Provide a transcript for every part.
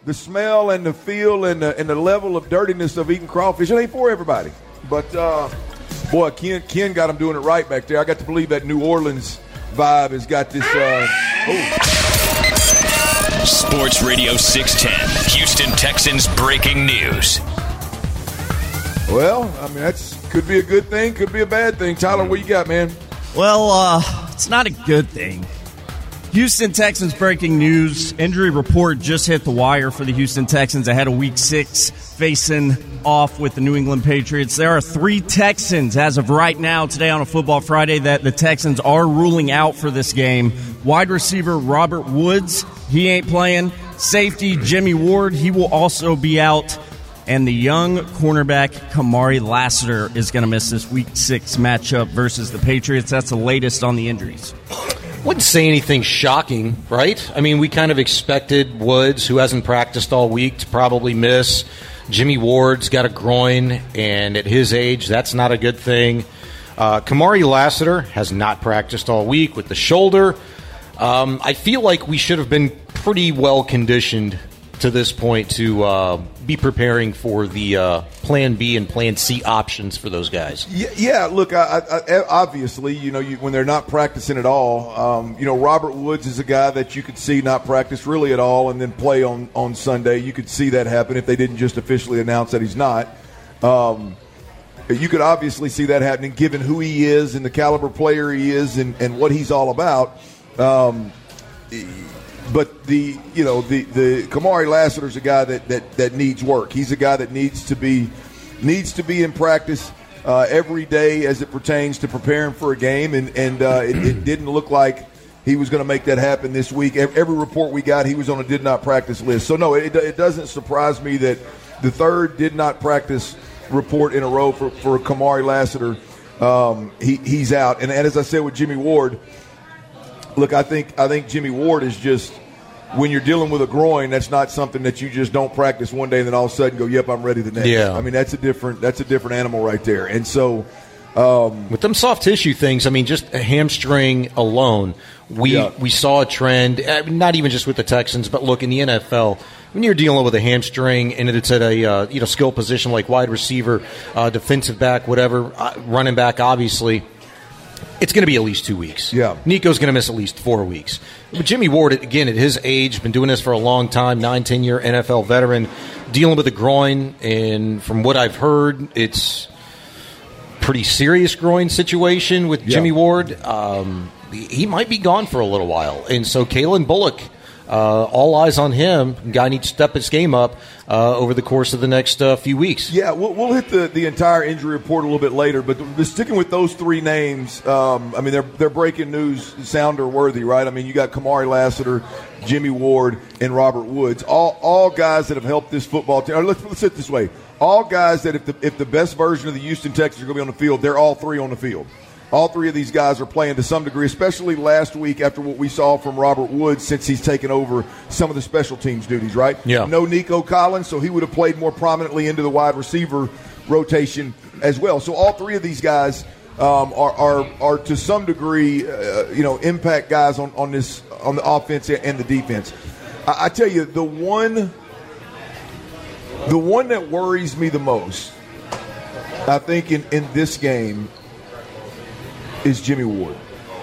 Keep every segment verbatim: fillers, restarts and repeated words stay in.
the smell and the feel and the, and the level of dirtiness of eating crawfish, it ain't for everybody. But, uh, boy, Ken, Ken got him doing it right back there. I got to believe that New Orleans vibe has got this. Uh, oh. Sports Radio six ten, Houston Texans breaking news. Well, I mean, that's could be a good thing, could be a bad thing. Tyler, what you got, man? Well, uh, it's not a good thing. Houston Texans breaking news. Injury report just hit the wire for the Houston Texans ahead of week six, facing off with the New England Patriots. There are three Texans as of right now, today on a Football Friday, that the Texans are ruling out for this game. Wide receiver Robert Woods, he ain't playing. Safety Jimmy Ward, he will also be out. And the young cornerback Kamari Lassiter is going to miss this week six matchup versus the Patriots. That's the latest on the injuries. Wouldn't say anything shocking, right? I mean, we kind of expected Woods, who hasn't practiced all week, to probably miss. Jimmy Ward's got a groin, and at his age, that's not a good thing. Uh, Kamari Lassiter has not practiced all week with the shoulder. Um, I feel like we should have been pretty well conditioned to this point to uh, be preparing for the uh, Plan B and Plan C options for those guys. Yeah, yeah look, I, I, obviously, you know, you, when they're not practicing at all, um, you know, Robert Woods is a guy that you could see not practice really at all and then play on, on Sunday. You could see that happen if they didn't just officially announce that he's not. Um, you could obviously see that happening given who he is and the caliber player he is and, and what he's all about. Um But the you know the, the Kamari Lassiter's a guy that, that, that needs work. He's a guy that needs to be needs to be in practice uh, every day as it pertains to preparing for a game, and and uh, it, it didn't look like he was going to make that happen this week. Every report we got, he was on a did not practice list. So no, it, it doesn't surprise me that the third did not practice report in a row for for Kamari Lassiter. Um, he he's out, and, and as I said with Jimmy Ward. Look, I think I think Jimmy Ward is just, when you're dealing with a groin, that's not something that you just don't practice one day and then all of a sudden go, yep, I'm ready the next. Yeah. I mean, that's a different that's a different animal right there. And so um, with them soft tissue things, I mean, just a hamstring alone, we yeah. we saw a trend, not even just with the Texans, but look, in the N F L, when you're dealing with a hamstring and it's at a uh, you know skill position like wide receiver, uh, defensive back, whatever, uh, running back, obviously, it's going to be at least two weeks. Yeah. Nico's going to miss at least four weeks. But Jimmy Ward, again, at his age, been doing this for a long time, nine, ten-year N F L veteran, dealing with a groin, and from what I've heard, it's pretty serious groin situation with yeah. Jimmy Ward. Um, he might be gone for a little while. And so Kalen Bullock, uh, all eyes on him. Guy needs to step his game up uh, over the course of the next uh, few weeks. Yeah, we'll, we'll hit the, the entire injury report a little bit later, but the, sticking with those three names, um, I mean, they're they're breaking news sounder worthy, right? I mean, you got Kamari Lassiter, Jimmy Ward, and Robert Woods, all all guys that have helped this football team. Or let's, let's sit this way. All guys that if the, if the best version of the Houston Texans are going to be on the field, they're all three on the field. All three of these guys are playing to some degree, especially last week after what we saw from Robert Woods since he's taken over some of the special teams duties, right? Yeah. No Nico Collins, so he would have played more prominently into the wide receiver rotation as well. So all three of these guys um, are, are are to some degree, uh, you know, impact guys on, on this on the offense and the defense. I, I tell you, the one the one that worries me the most, I think, in, in this game is Jimmy Ward.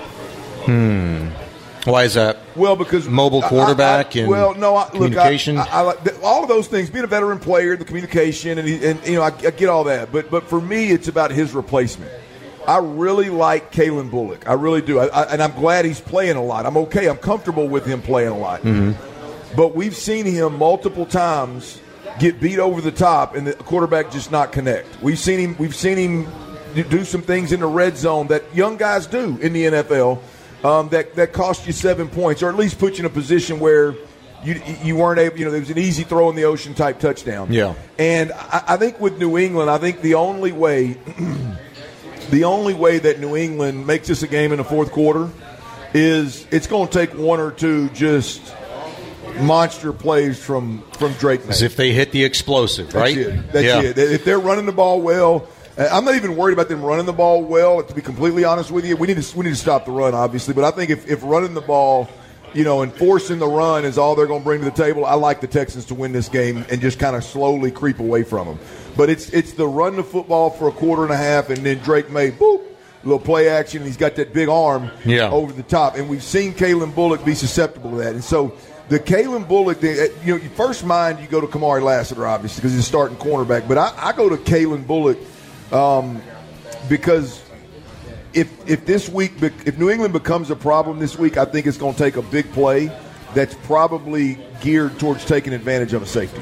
Hmm. Why is that? Well, because mobile quarterback I, I, and well, no, I, communication. Look, I, I, I like all of those things. Being a veteran player, the communication, and, he, and you know, I, I get all that. But but for me, it's about his replacement. I really like Kalen Bullock. I really do, I, I, and I'm glad he's playing a lot. I'm okay. I'm comfortable with him playing a lot. Mm-hmm. But we've seen him multiple times get beat over the top, and the quarterback just not connect. We've seen him. We've seen him. do some things in the red zone that young guys do in the N F L um, that, that cost you seven points or at least put you in a position where you you weren't able, you know, there was an easy throw in the ocean type touchdown. Yeah. And I, I think with New England, I think the only way the only way that New England makes this a game in the fourth quarter is it's going to take one or two just monster plays from, from Drake May. As if they hit the explosive, right? That's it. That's yeah. it. If they're running the ball well, I'm not even worried about them running the ball well, to be completely honest with you. We need to we need to stop the run, obviously. But I think if, if running the ball you know, and forcing the run is all they're going to bring to the table, I like the Texans to win this game and just kind of slowly creep away from them. But it's it's the run the football for a quarter and a half, and then Drake May, boop, little play action, and he's got that big arm yeah. over the top. And we've seen Kalen Bullock be susceptible to that. And so the Kalen Bullock thing, you know, your first mind, you go to Kamari Lassiter, obviously, because he's a starting cornerback. But I, I go to Kalen Bullock um, because if if this week, if New England becomes a problem this week, I think it's going to take a big play that's probably geared towards taking advantage of a safety.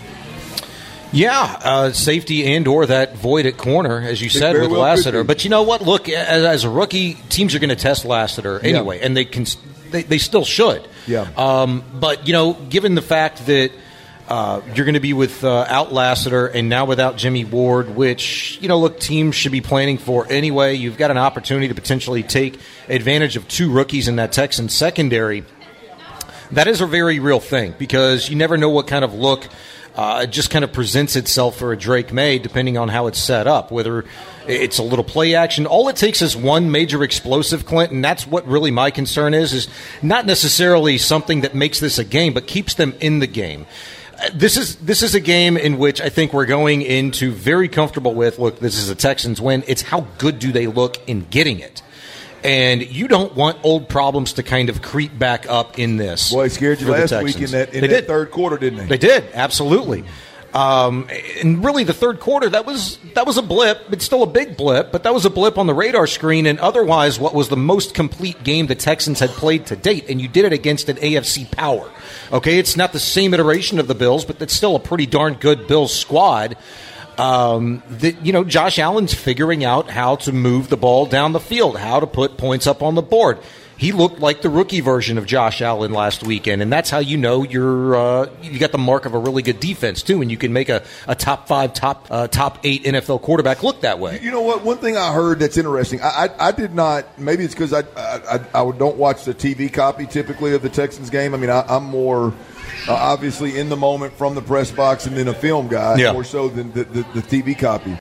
Yeah, uh, safety and or that void at corner, as you said, with well Lassiter. But you know what? Look, as, as a rookie, teams are going to test Lassiter anyway, yeah. and they can they, they still should. Yeah. Um, but, you know, given the fact that uh, you're going to be without uh, Lassiter and now without Jimmy Ward, which, you know, look, teams should be planning for anyway. You've got an opportunity to potentially take advantage of two rookies in that Texans secondary. That is a very real thing because you never know what kind of look Uh, it just kind of presents itself for a Drake May, depending on how it's set up, whether it's a little play action. All it takes is one major explosive, Clint, and that's what really my concern is, is not necessarily something that makes this a game, but keeps them in the game. This is this is a game in which I think we're going into very comfortable with, look, this is a Texans win. It's how good do they look in getting it. And you don't want old problems to kind of creep back up in this. Boy, scared you last week in that, in that did. third quarter, didn't they? They did, absolutely. Um, and really, the third quarter, that was that was a blip. It's still a big blip, but that was a blip on the radar screen. And otherwise, what was the most complete game the Texans had played to date? And you did it against an A F C power. Okay, it's not the same iteration of the Bills, but it's still a pretty darn good Bills squad. Um, that, you know, Josh Allen's figuring out how to move the ball down the field, how to put points up on the board. He looked like the rookie version of Josh Allen last weekend, and that's how you know you're uh, you got the mark of a really good defense too, and you can make a, a top five, top uh, top eight N F L quarterback look that way. You know what? One thing I heard that's interesting. I I, I did not. Maybe it's because I, I I don't watch the T V copy typically of the Texans game. I mean, I, I'm more. Uh, obviously in the moment from the press box and then a film guy yeah. more so than the, the, the T V copy.